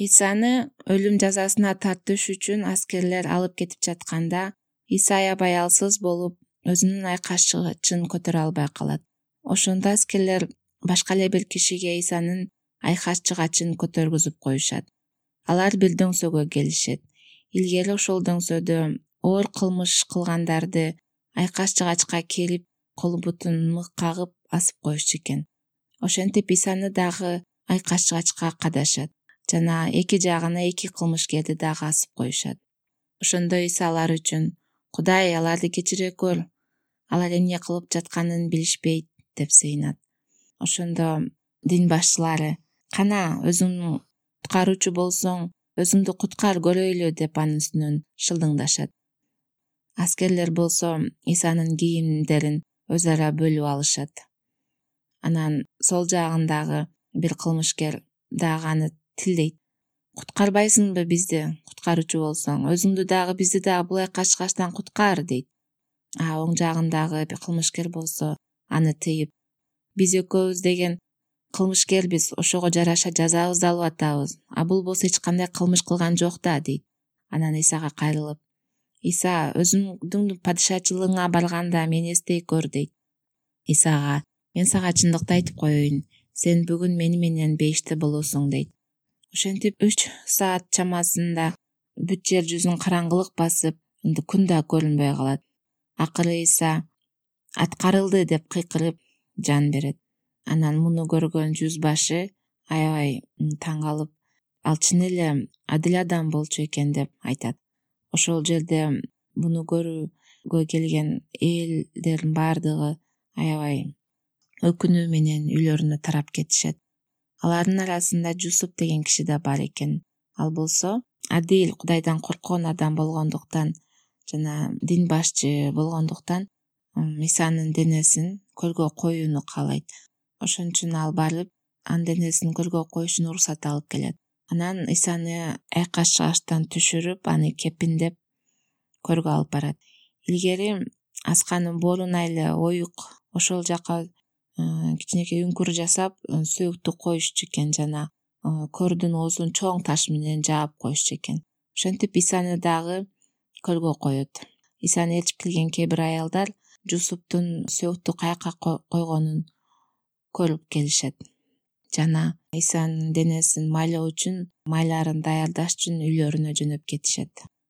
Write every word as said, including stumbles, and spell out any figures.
Исаны өлүм жазасына тартыш үчүн аскерлер алып кетип жатканда Иса аябай алсыз болуп, өзүнүн айкашчыгын көтөрө албай калат. Ошондо аскерлер башка эле бир кишиге Исанын айкашчыгачын көтөргүзүп коюшат. Алар бир дөңсөгө келишет. Илгери ошол дөңсөдө оор кылмыш кылгандарды айкашчыгачка келип, кол бутун мык кагып асып коюшчу экен. Ошентип Исаны дагы айкашчыгачка кадашат жана эки жагына эки кылмышкерди дагы асып коюшат. Ошондо Иса алар үчүн: "Кудай, аларды кечире көр. Алар эмне кылып жатканын билишпейт" деп сыйынат. Ошондо дин башчылары: "Кана, өзүң куткаруучу болсоң, өзүңдү куткар, көрөйлү" деп анын үстүнөн шылдыңдашат. Аскерлер болсо Исанын кийимдерин өз ара бөлүп алышат. Анан сол жагындагы бир кылмышкер дагы аны тилдейт: "Куткарбайсыңбы бизди, куткаруучу болсоң? Өзүңдү дагы бизди дагы бул айкашчыгачтан куткар" дейт. А оң жагындагы бир кылмышкер болсо аны тыйып: "Биз экөөбүз деген кылмышкербиз, ошого жараша жазабызды алып атабыз. А бул болсо эч кандай кылмыш кылган жок да" дейт. Анан Исага кайрылып: "Иса, өзүңдүн падышачылыгыңа барганда мени эстей көр" дейт. Исага: "Мен сага чындыкты айтып коеюн, сен бүгүн мени менен бейиште болосуң" дейт. Ошентип үч саат чамасында бүт жер жүзүн караңгылык басып, күн да көрүнбөй калат. Акыры Иса "Аткарылды" деп кыйкырып жан берет. Анан муну көргөн жүз башы аябай таң калып, ал чын эле адил адам болчу экен деп айтат. Ошол жерде муну көрүүгө келген элдердин баардыгы аябай өкүнүү менен үйлөрүнө тарап кетишет. Алардын арасында Жусуп деген киши да бар экен. Ал болсо адил, Кудайдан корккон адам болгондуктан жана дин башчы болгондуктан Исанын денесин көлгө коюуну каалайт. Ошон үчүн ал барып, анын денесин көлгө коюшуна уруксат алып келет. Анан Исаны айкашчыгачтан түшүрүп, аны кепиндеп көргө алып барат. Илгери асканын бооруна эле оюк ошол жака кичинекей үңкүр жасап, сөөктү коюшчу экен жана көрдүн оозун чоң таш менен жаап коюшчу экен. Ошентип Исаны дагы көлгө коет. Исаны ээрчип келген кээ бир аялдар Жусуптун сөөктү каяка койгонун көрүп келишет жана Исанын денесин майлоо үчүн майларын даярдаш үчүн үйлөрүнө жөнөп кетишет.